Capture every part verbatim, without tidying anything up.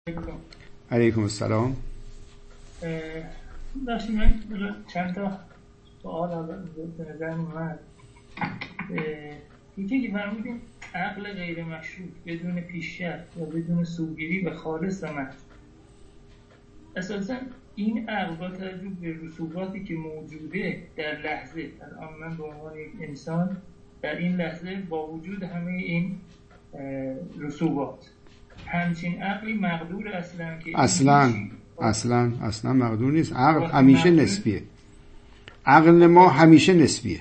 علیکم السلام. داشتیم من چند تا سوال به نظر اومد. یکی که فرمودیم عقل غیر مشروط بدون پیشرفت یا بدون سوگیری و خالص و محض. اساسا این عقل با توجه به رسوباتی که موجوده در لحظه، الان من به عنوان یک انسان در این لحظه با وجود همه این رسوبات همچین عقلی مقدور اصلا که اصلا اصلا اصلا مقدور نیست. عقل همیشه نسبیه. عقل ما همیشه نسبیه.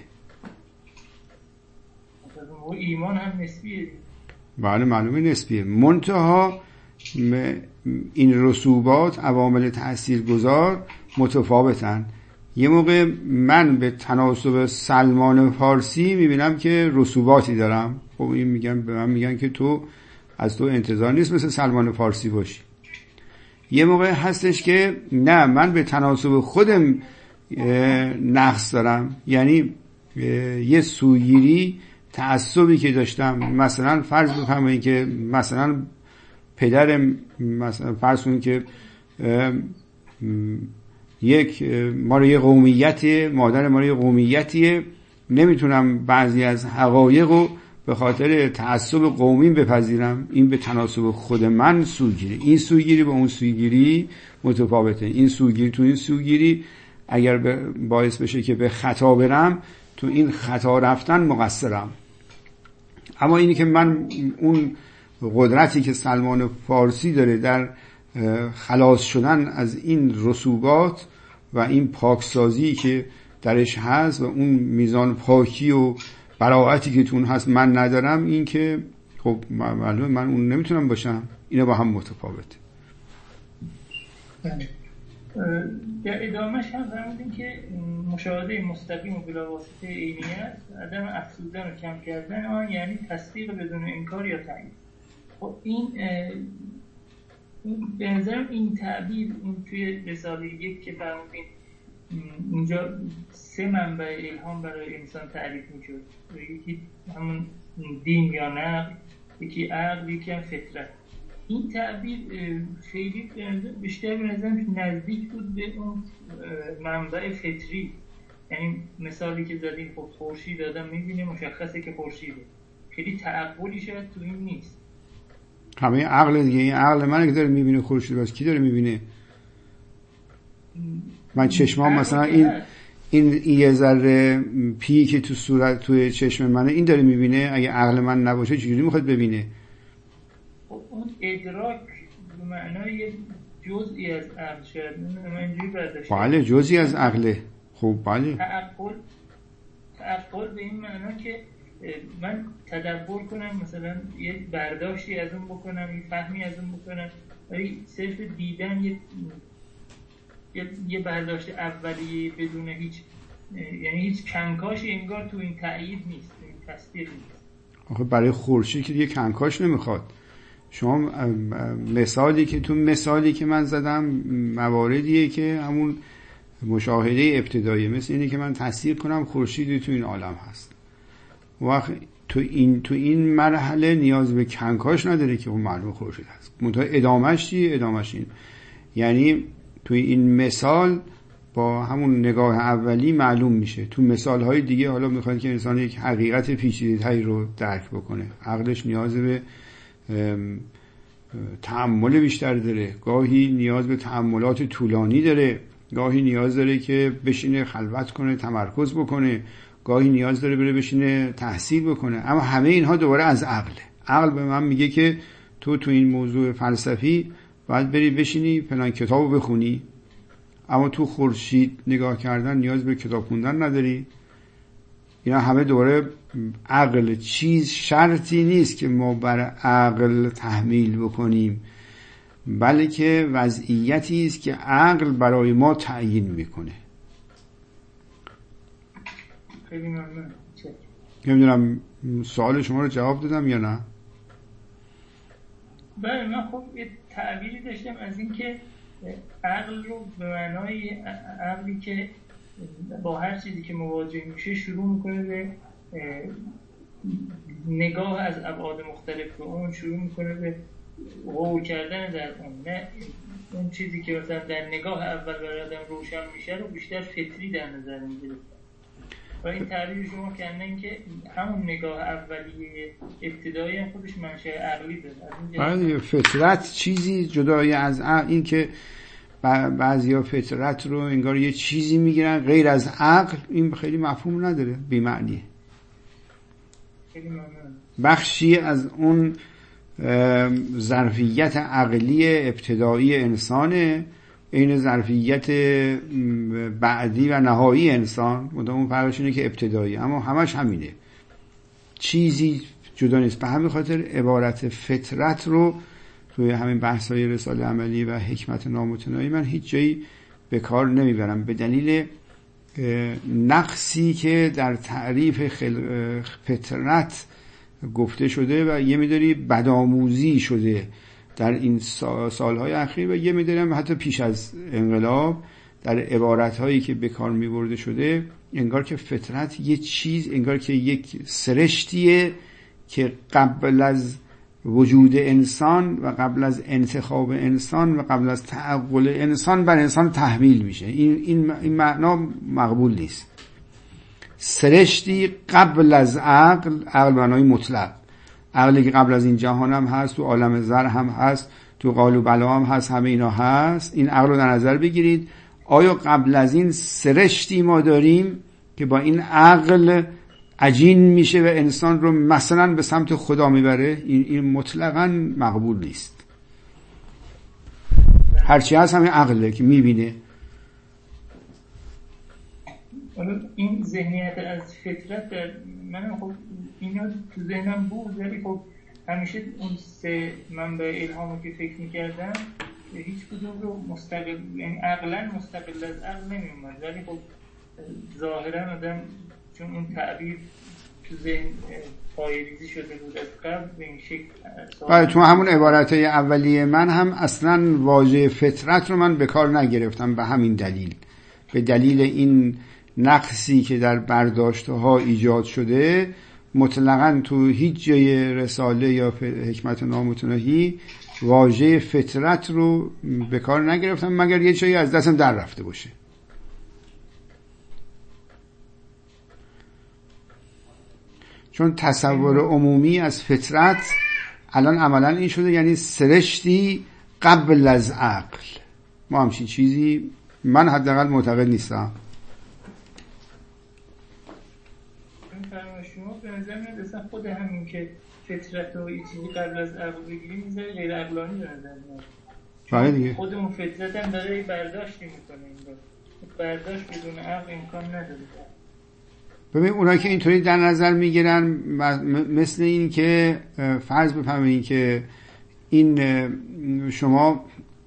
و ایمان هم نسبیه. بله معلومه نسبیه. منتها این رسوبات عوامل تاثیرگذار متفاوتن. یه موقع من به تناسب سلمان فارسی میبینم که رسوباتی دارم. خب این میگن به من میگن که تو از تو انتظار نیست مثل سلمان فارسی باشی. یه موقع هستش که نه، من به تناسب خودم نقص دارم، یعنی یه سوگیری تعصبی که داشتم، مثلا فرض بفرمایید که مثلا پدرم مثلا فرض کنید که یک ما رو یه قومیتی، مادر ما رو یه قومیتیه، نمیتونم بعضی از حقایق رو به خاطر تعصب قومی بپذیرم. این به تناسب خود من سوگیری. این سوگیری با اون سوگیری متفاوته. این سوگیری تو این سوگیری اگر باعث بشه که به خطا برم، تو این خطا رفتن مقصرم. اما اینی که من اون قدرتی که سلمان فارسی داره در خلاص شدن از این رسوبات و این پاکسازی که درش هست و اون میزان پاکی و براعتی که تو اون هست من ندارم، این که خب معلومه من اون نمیتونم باشم. اینا با هم متفاوته. در ادامهش هم فرمودیم که مشاهده مستقیم و بلا واسطه عینیت، عدم افزودن و کم کردن آن یعنی تصدیق بدون انکار یا تایید. خب این به نظرم این تعبیر اون توی رساله یک که فرمودیم اینجا سه منبع الهام برای انسان تعریف میشد، یکی همون دین یا نقل، یکی عقل، یکی هم فطرت. این تعبیر خیلی بیشتر به نظر نزدیک بود به اون منبع فطری. یعنی مثالی که زدیم خب خورشید آدم میبینه مشخصه که خورشیده، خیلی تعقلی شاید تو این نیست. همه عقل دیگه، این عقل منه که داره میبینه خورشید، بس کی داره میبینه؟ من چشمام مثلا این این یه ذره پی که تو صورت توی چشم منه این داره میبینه. اگه عقل من نباشه چجوری میخواد ببینه؟ اون ادراک به معنای جزئی از عقل شاید من اینجوری برداشتم. بله جزئی از عقله. خب بله تعقل تعقل به این معنا که من تدبر کنم، مثلا یه برداشتی از اون بکنم، یه فهمی از اون بکنم، ولی صرف دیدن یه یه برداشت اولیه بدون هیچ، یعنی هیچ کنکاشی انگار تو این تأیید نیست، تو این تصدیق نیست. آخه برای خورشید که دیگه کنکاش نمیخواد. شما مثالی که تو مثالی که من زدم مواردیه که همون مشاهده ابتدایی، مثل اینه که من تصدیق کنم خورشیدی تو این عالم هست. وقت تو این تو این مرحله نیاز به کنکاش نداره که اون معلوم خورشید هست. منتها ادامهش چیه؟ ادامهش این، یعنی توی این مثال با همون نگاه اولی معلوم میشه. تو مثالهای دیگه حالا میخواد که انسان یک حقیقت پیچیده‌تری رو درک بکنه، عقلش نیاز به تأمل بیشتر داره، گاهی نیاز به تأملات طولانی داره، گاهی نیاز داره که بشینه خلوت کنه، تمرکز بکنه، گاهی نیاز داره بره بشینه تحصیل بکنه. اما همه اینها دوباره از عقله. عقل به من میگه که تو تو این موضوع فلسفی باید بری بشینی فلان کتابو بخونی، اما تو خورشید نگاه کردن نیاز به کتاب خوندن نداری. اینا همه دوباره عقل. چیز شرطی نیست که ما بر عقل تحمیل بکنیم، بلکه وضعیتی است که عقل برای ما تعیین میکنه. خیلی ممنون. نمیدونم سوال شما رو جواب دادم یا نه؟ بله من خب یه تعبیری داشتم از این که عقل رو به معنای عقلی که با هر چیزی که مواجه میشه شروع میکنه به نگاه از ابعاد مختلف به اون، شروع میکنه به غور کردن در اون، نه اون چیزی که مثلا در نگاه اول برای آدم روشن میشه رو بیشتر فطری در نظر میگیره. و این تعبیر شما کردن که همون نگاه اولیه ابتدایی هم خودش منشأ عقلی داره. آره، فطرت چیزی جدای از عقل، این که بعضیا فطرت رو انگار یه چیزی میگیرن غیر از عقل، این خیلی مفهوم نداره، بی معنیه. بخشی از اون ظرفیت عقلی ابتدایی انسانه، این ظرفیت بعدی و نهایی انسان، اون فرقش اینه که ابتدایی، اما همش همینه، چیزی جدا نیست. به همین خاطر عبارت فطرت رو توی همین بحث‌های رساله عملی و حکمت نامتناهی من هیچ جایی به کار نمیبرم، به دلیل نقصی که در تعریف خل... فطرت گفته شده و یه میداری بدآموزی شده در این سالهای اخیر و یه میداری هم حتی پیش از انقلاب در عبارتهایی که به کار میبرده شده، انگار که فطرت یه چیز، انگار که یک سرشتیه که قبل از وجود انسان و قبل از انتخاب انسان و قبل از تعقل انسان بر انسان تحمیل میشه. این این این معنا مقبول نیست. سرشتی قبل از عقل، عقل معنای مطلق، عقلی که قبل از این جهان هم هست، تو عالم ذر هم هست، تو قال و بلا هم هست، همه اینا هست. این عقل رو در نظر بگیرید. آیا قبل از این سرشتی ما داریم که با این عقل عجین میشه و انسان رو مثلا به سمت خدا میبره؟ این, این مطلقاً مقبول نیست. هرچی هست همین عقله که میبینه. این ذهنیت از فطرت در من، خب اینا تو ذهنم بود، ولی خب همیشه اون سه منبع الهامو که فکر میکردم هیچ کدوم رو مستقل، یعنی عقلاً مستقل از عقل نمیومد، ولی خب ظاهراً آدم چون اون تعبیر تو ذهن پایه‌ریزی شده بود از قبل به این شکل. بله، تو همون عبارتهای اولیه من هم اصلاً واژه فطرت رو من به کار نگرفتم، به همین دلیل، به دلیل این نقصی که در برداشت‌ها ایجاد شده. مطلقاً تو هیچ جای رساله یا حکمت نامتناهی واژه فطرت رو به کار نگرفتم، مگر یه چیزی از دستم در رفته باشه. چون تصور عمومی از فطرت الان عملاً این شده، یعنی سرشتی قبل از عقل. ما همچین چیزی من حداقل معتقد نیستم. شما به نظر میاد اصلا خود همین که فطرت رو یه چیزی قبل از عقل بگیریم میذاره غیر عقلانی به نظر میاد. بله دیگه، خودمون فطرت هم داره برداشت میکنه، این برداشت بدون عقل امکان نداره. ببین اونایی که اینطوری در نظر میگیرن مثل این که فرض بفهمین که این شما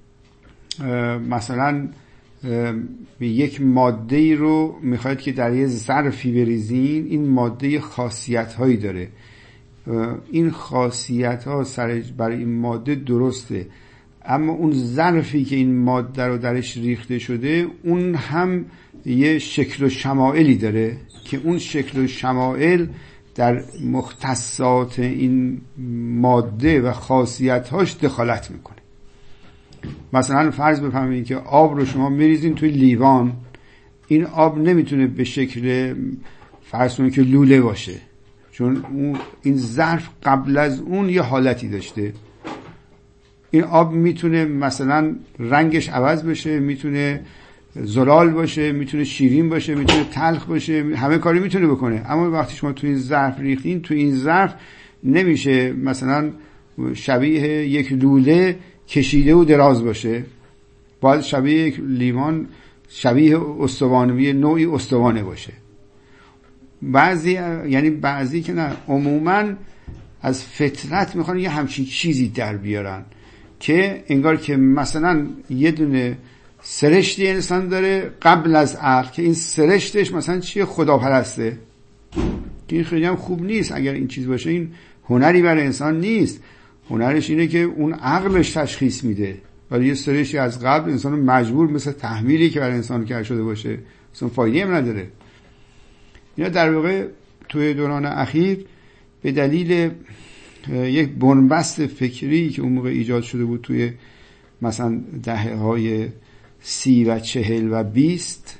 مثلا یک ماده رو میخواید که در یه ظرفی بریزین، این ماده خاصیت هایی داره، این خاصیت ها سر برای این ماده درسته، اما اون ظرفی که این ماده رو درش ریخته شده اون هم یه شکل و شمائلی داره که اون شکل و شمائل در مختصات این ماده و خاصیت‌هاش دخالت میکنه. مثلا فرض بفرمایید که آب رو شما میریزین توی لیوان، این آب نمیتونه به شکل فرض کنید که لوله باشه، چون اون این ظرف قبل از اون یه حالتی داشته. این آب میتونه مثلا رنگش عوض بشه، میتونه زلال باشه، میتونه شیرین باشه، میتونه تلخ باشه، همه کاری میتونه بکنه، اما وقتی شما توی این ظرف ریختین، توی این ظرف نمیشه مثلا شبیه یک لوله کشیده و دراز باشه، باید شبیه یک لیوان، شبیه استوانه، نوعی استوانه باشه. بعضی یعنی بعضی که نه، عموما از فطرت میخوان یه همچین چیزی در بیارن که انگار که مثلا یه دونه سرشتی انسان داره قبل از عقل، که این سرشتش مثلا چیه؟ خداپرسته. که این خیلی هم خوب نیست اگر این چیز باشه، این هنری برای انسان نیست. هنرش اینه که اون عقلش تشخیص میده، ولی یه سرشتی از قبل انسان مجبور، مثل تحمیلی که برای انسان کرده شده باشه، اصلا فایده هم نداره. اینا در واقع توی دوران اخیر به دلیل یک بنبست فکری که اون موقع ایجاد شده بود توی مثلا دهه های سی و چهل و بیست،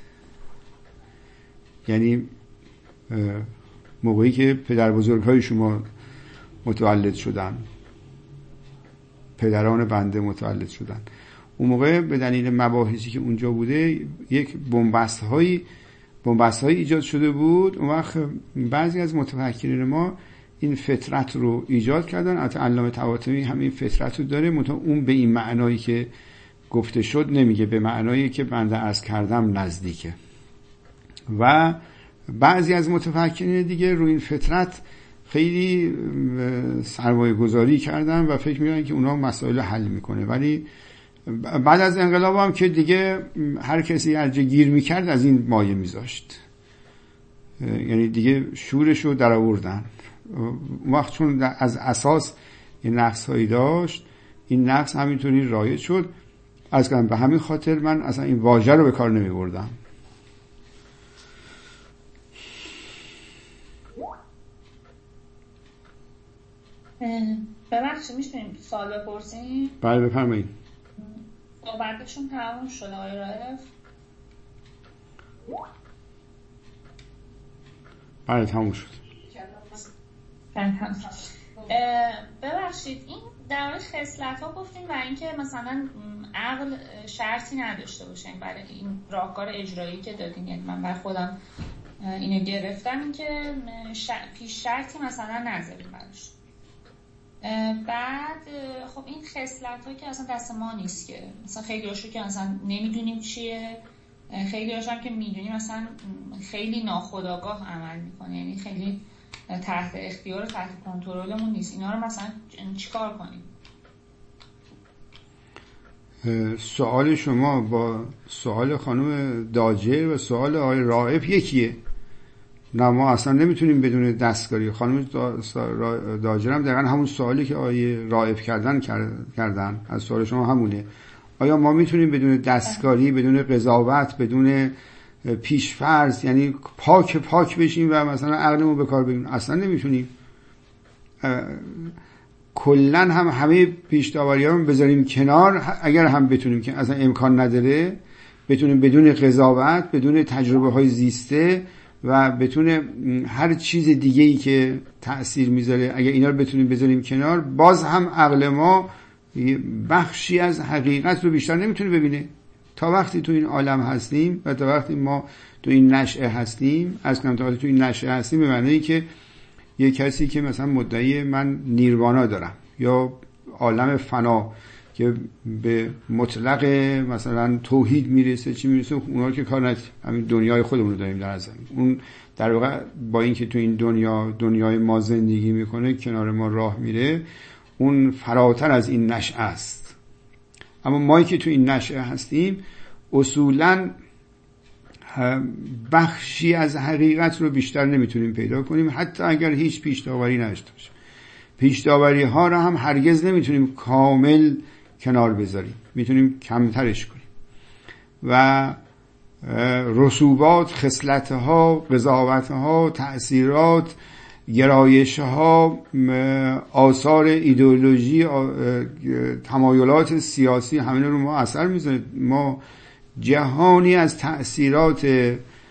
یعنی موقعی که پدر بزرگ های شما متولد شدن، پدران بنده متولد شدن، اون موقع به دلیل مباحثی که اونجا بوده یک بنبست هایی بنبست هایی ایجاد شده بود. اون وقت بعضی از متفکرین ما این فطرت رو ایجاد کردن. البته علامه طباطبایی همین فطرت رو داره، منتها اون به این معنایی که گفته شد نمیگه، به معنایی که بنده عرض کردم نزدیکه. و بعضی از متفکرین دیگه روی این فطرت خیلی سرمایه گذاری کردن و فکر می‌کنن که اونا مسائل حل میکنه. ولی بعد از انقلاب هم که دیگه هر کسی هر جا گیر میکرد از این مایه میذاشت، یعنی دیگه شورشو در آوردن. اون وقت چون از اساس این نقص هایی داشت، این نقص همینطوری رایج شد. از کنم به همین خاطر من اصلا این واژه رو به کار نمی بردم. ببخشید میتونیم سوال بپرسیم؟ بله بفرمایید. صحبتشون تمام شد آقای رائف؟ بله تمام شد. ببخشید این در مورد خصلت ها گفتیم و اینکه مثلا عقل شرطی نداشته باشه برای این راهکار اجرایی که دادین. یعنی من بر خودم اینو گرفتم، این که پیش شرطی مثلا نذاریم براش. بعد خب این خصلت ها که اصلا دست ما نیست، که مثلا خیلی هاشو که اصلا نمیدونیم چیه، خیلی هاشو هم که میدونیم مثلا خیلی ناخودآگاه عمل میکنه، یعنی خیلی تحت اختیار و تحت کنترلمون نیست. اینا رو مثلا چیکار کنیم؟ سوال شما با سوال خانم داجر و سوال آقای رائف یکیه. نه ما اصلا نمیتونیم بدون دستکاری. خانم داجر هم دقیقا همون سوالی که آقای رائف کردن کردن از سوال شما همونه. آیا ما میتونیم بدون دستکاری، بدون قضاوت، بدون پیشفرض، یعنی پاک پاک بشیم و مثلا عقلمون به کار بگیریم؟ اصلا نمیتونیم. کلن هم همه پیش‌داوری‌هامون بذاریم کنار، اگر هم بتونیم، که اصلا امکان نداره، بتونیم بدون قضاوت، بدون تجربه های زیسته و بتونه هر چیز دیگه‌ای که تأثیر میذاره، اگر اینا رو بتونیم بذاریم کنار، باز هم عقل ما بخشی از حقیقت رو بیشتر نمیتونه ببینه. تا وقتی تو این عالم هستیم و تا وقتی ما تو این نشأه هستیم، از کنم تا وقتی تو این نشأه هستیم به معنی که یه کسی که مثلا مدعی من نیروانا دارم یا عالم فنا که به مطلق مثلا توحید میرسه، چی میرسه، اونا که کار نداریم، همین دنیای خودمون رو داریم در نظر. اون در واقع با اینکه تو این دنیا دنیای ما زندگی میکنه، کنار ما راه میره، اون فراتر از این نشأه است. اما ما که تو این نشأه هستیم اصولاً بخشی از حقیقت رو بیشتر نمیتونیم پیدا کنیم، حتی اگر هیچ پیش داوری نداشته باشیم. پیش داوری ها رو هم هرگز نمیتونیم کامل کنار بذاریم، میتونیم کمترش کنیم. و رسوبات، خصلت ها، قضاوت ها، تأثیرات، گرایش ها، آثار ایدئولوژی، تمایلات سیاسی، همین رو ما اثر میذاره. ما جهانی از تأثیرات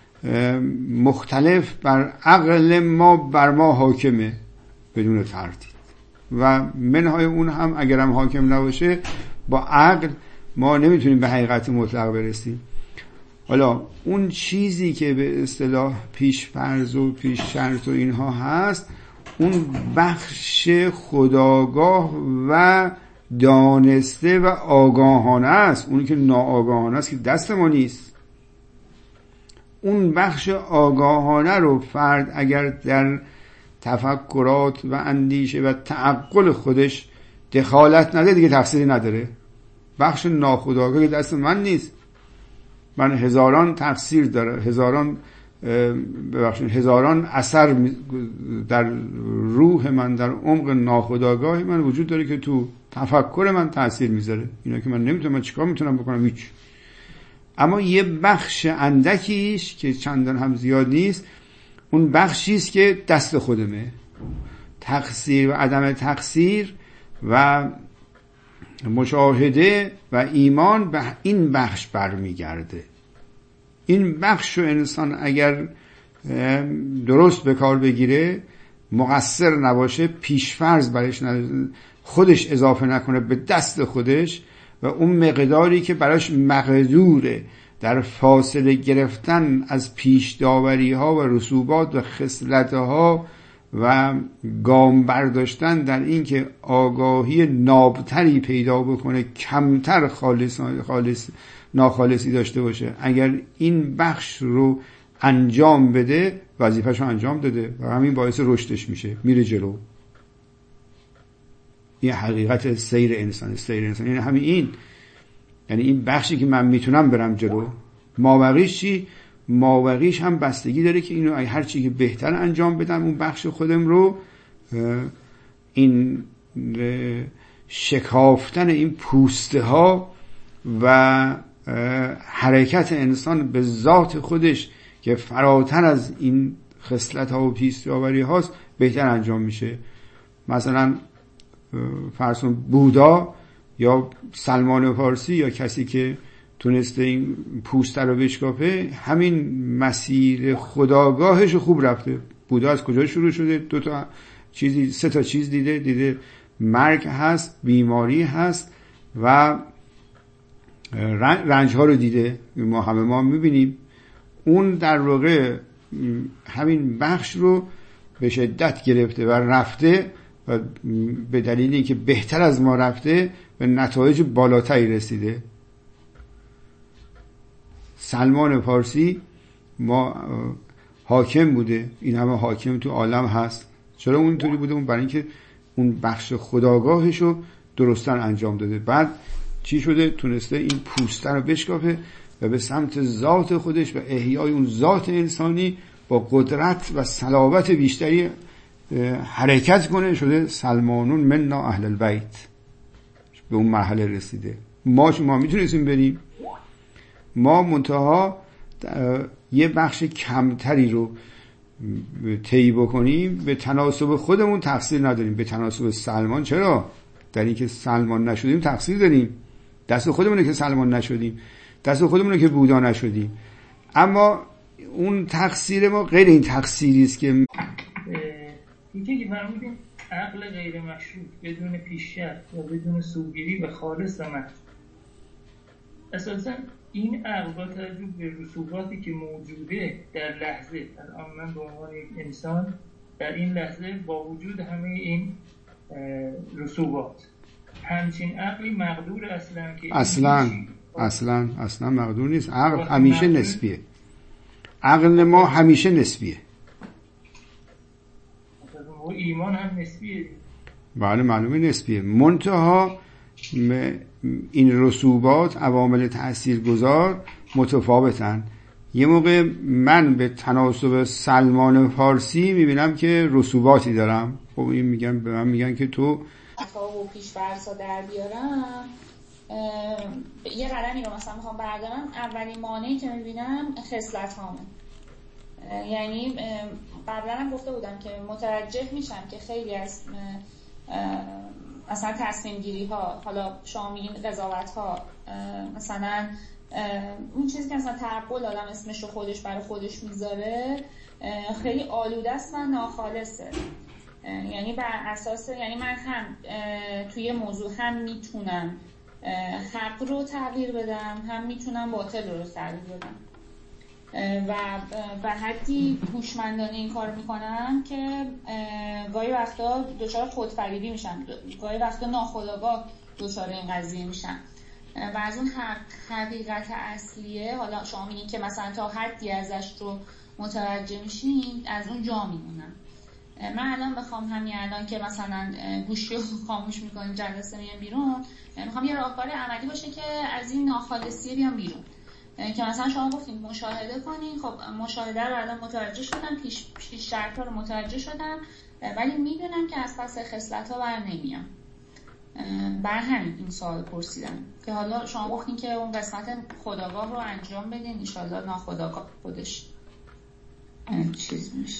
مختلف بر عقل ما بر ما حاکمه بدون تردید، و منهای اون هم اگر هم حاکم نباشه، با عقل ما نمیتونیم به حقیقت مطلق برسیم. حالا اون چیزی که به اصطلاح پیش فرض و پیش شرط و اینها هست، اون بخش خودآگاه و دانسته و آگاهانه است. اونی که ناآگاهانه است که دست ما نیست. اون بخش آگاهانه رو فرد اگر در تفکرات و اندیشه و تعقل خودش دخالت نده، دیگه تفسیری نداره. بخش ناخودآگاه که دست من نیست. من هزاران تفسیر داره، هزاران ببخشید هزاران اثر در روح من، در عمق ناخودآگاه من وجود داره که تو تفکر من تأثیر میذاره. اینا که من نمیتونم، من چیکار میتونم بکنم؟ هیچ. اما یه بخش اندکیش که چندان هم زیاد نیست، اون بخشی است که دست خودمه. تقصیر و عدم تقصیر و مشاهده و ایمان به این بخش برمیگرده. این بخش رو انسان اگر درست به کار بگیره، مقصر نباشه، پیشفرض برش خودش اضافه نکنه به دست خودش و اون مقداری که براش مقدوره در فاصله گرفتن از پیش داوری ها و رسوبات و خصلت ها و گام برداشتن در این که آگاهی نابتری پیدا بکنه، کمتر خالص خالص ناخالصی داشته باشه، اگر این بخش رو انجام بده، وظیفه‌شو انجام داده و همین باعث رشدش میشه، میره جلو. این حقیقت سیر انسان. سیر انسان یعنی همین این، یعنی این بخشی که من میتونم برم جلو. مابقیش چی؟ مابقیش هم بستگی داره که اینو هر چی که بهتر انجام بدم اون بخش خودم رو، این شکافتن این پوسته ها و حرکت انسان به ذات خودش که فراتر از این خصلت ها و پیش‌داوری هاست بهتر انجام میشه. مثلا فرض کن بودا یا سلمان فارسی یا کسی که تونسته این پوسته رو بشکافه، همین مسیر خودآگاهش رو خوب رفته. بودا از کجا شروع شده؟ دو تا چیزی سه تا چیز دیده دیده مرگ هست، بیماری هست و رنج ها رو دیده. ما همه ما میبینیم. اون در واقع همین بخش رو به شدت گرفته و رفته و به دلیل اینکه بهتر از ما رفته به نتایج بالاتری رسیده. سلمان فارسی ما حاکم بوده، این همه حاکم تو عالم هست. چرا اونطوری بوده؟ اون برای اینکه اون بخش خودآگاهش رو درستن انجام داده. بعد چی شده؟ تونسته این پوسته رو بشکافه و به سمت ذات خودش و احیای اون ذات انسانی با قدرت و صلابت بیشتری حرکت کنه. شده سلمانون منا اهل البیت، به اون مرحله رسیده. ما شما میتونستیم بریم، ما منتها یه بخش کمتری رو طی بکنیم، به تناسب خودمون تقصیر نداریم. به تناسب سلمان چرا؟ در این که سلمان نشدیم تقصیر داریم، دست خودمونه که سلمان نشدیم، دست خودمونه که بودا نشدیم. اما اون تقصیر ما غیر این تقصیری است که اینکه که فرمودیم عقل غیر مشروط بدون پیشرفت و بدون سوگیری و خالص و محض. اساساً این عقل با توجه به رسوباتی که موجوده در لحظه، الان من به عنوان یک انسان در این لحظه با وجود همه این رسوبات، همچین عقلی مقدور اصلا که اصلا اصلا اصلا مقدور نیست. عقل همیشه نسبیه. عقل ما همیشه نسبیه. و ایمان هم نسبیه. بله معلومه نسبیه. منتها این رسوبات عوامل تاثیرگذار متفاوتن. یه موقع من به تناسب سلمان فارسی میبینم که رسوباتی دارم، خب این میگن به من میگن که تو افاق و پیش‌فرض‌ها در بیارم، یه قدمی رو مثلا میخوام بردارم، اولین مانعی که میبینم خصلت هامه. یعنی قبلا هم گفته بودم که متوجه میشم که خیلی از مثلا تصمیم گیری ها، حالا شما میگین قضاوت ها، مثلا اون چیزی که مثلا تعقل آدم اسمشو خودش برای خودش میذاره خیلی آلوده است و ناخالصه. یعنی بر اساس، یعنی من هم توی موضوع هم میتونم حق رو تغییر بدم، هم میتونم باطل رو تغییر بدم و به حدی هوشمندانه این کار میکنم که گاهی وقتا دچار خودفریبی میشم، گاهی وقتا ناخودآگاه دچار این قضیه میشم و از اون حقیقت اصلیه، حالا شما میگین که مثلا تا حدی ازش رو متوجه میشین، از اون جا میمونم. من الان بخوام همین الان که مثلا گوشی رو خاموش میکنیم، جلسه میام بیرون، میخوام یه راهکار عملی باشه که از این ناخالصیه بیام بیرون، که مثلا شما گفتین مشاهده کنین. خب مشاهده رو الان متوجه شدم، پیش پیش شرطا رو متوجه شدم، ولی میدونم که از پس خصلت‌ها بر نمیام. بر همین این سوال پرسیدم که حالا شما گفتین که اون قسمت خودآگاه رو انجام بدین، ان شاءالله ناخودآگاه خودش چیز میشه.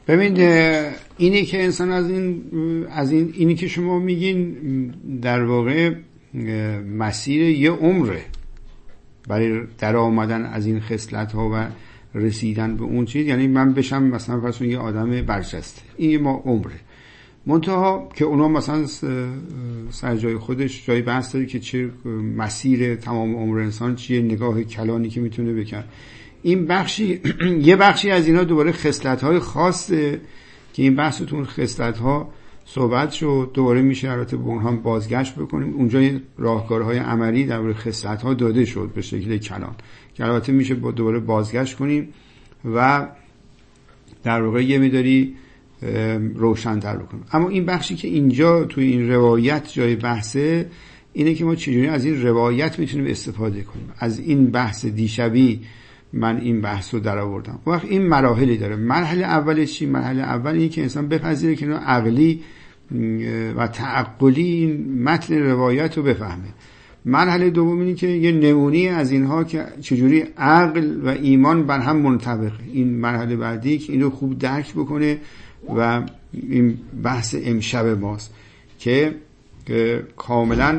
ببین اینی که انسان از این از این اینی که شما میگین در واقع مسیر یه عمره برای در آمدن از این خصلت ها و رسیدن به اون چیز. یعنی من بشم مثلا فرض یه آدم برجسته، این ما عمره. منتها که اونا مثلا سر جای خودش جای بحث داره که چه مسیر تمام عمر انسان چیه، نگاه کلانی که میتونه بکن. این بخشی یه بخشی از اینا دوباره خصلت‌های خاصه که این بحثتون خصلت‌ها صحبت شد، دوباره میشه البته به اونها بازگشت بکنیم. اونجا راهکارهای عملی درباره خصلت‌ها داده شد به شکل کلان که البته میشه با دوباره بازگشت کنیم و در واقع یه مقداری روشن‌تر بکنیم. اما این بخشی که اینجا توی این روایت جای بحثه اینه که ما چجوری از این روایت میتونیم استفاده کنیم. از این بحث دیشبی من این بحث رو در آوردم. وقت این مراحلی داره. مرحله اولش چی؟ مرحله اول اینه که انسان بپذیره که اینا عقلی و تعقلی این متن روایت رو بفهمه. مرحله دوم اینه که یه نمونی از اینها که چجوری عقل و ایمان بر هم منطبقه. این مرحله بعدی که اینو خوب درک بکنه و این بحث امشب ماست که کاملا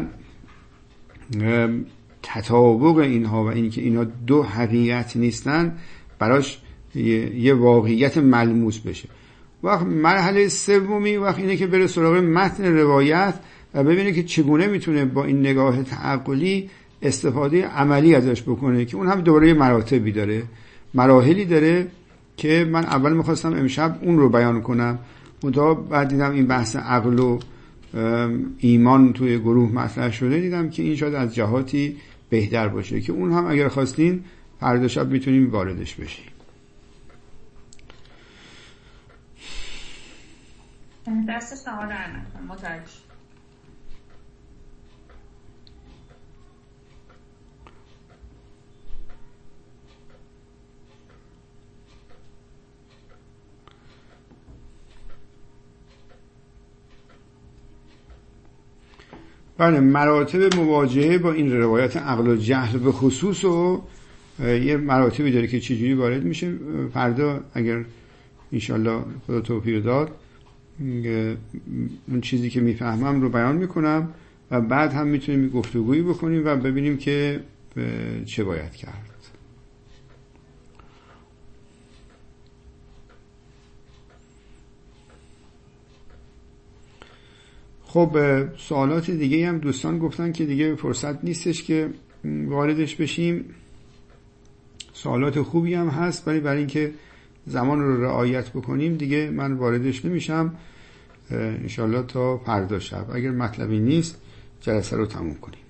تطابق اینها و این که اینها دو حقیقت نیستن براش یه واقعیت ملموس بشه. وقت مرحله سومی وقت اینه که بره سراغ متن روایت و ببینه که چگونه میتونه با این نگاه تعقلی استفاده عملی ازش بکنه که اون هم دوباره مراتبی داره، مراحلی داره که من اول میخواستم امشب اون رو بیان کنم، منتها بعد دیدم این بحث عقل و ایمان توی گروه مطرح شده، دیدم که این شاید از جهاتی بهتر باشه که اون هم اگر خواستین فردا شب میتونیم واردش بشیم. دست شما در نکن متوجه. بله، مراتب مواجهه با این روایت عقل و جهل به خصوص و یه مراتبی داره که چجوری وارد میشه. فردا اگر انشالله خدا توفیق داد اون چیزی که میفهمم رو بیان میکنم و بعد هم میتونیم گفتگویی بکنیم و ببینیم که چه باید کرد. خب سوالات دیگه هم دوستان گفتن که دیگه فرصت نیستش که واردش بشیم. سوالات خوبی هم هست ولی برای اینکه زمان رو رعایت بکنیم دیگه من واردش نمیشم. انشالله تا فردا شب اگر مطلبی نیست جلسه رو تموم کنیم.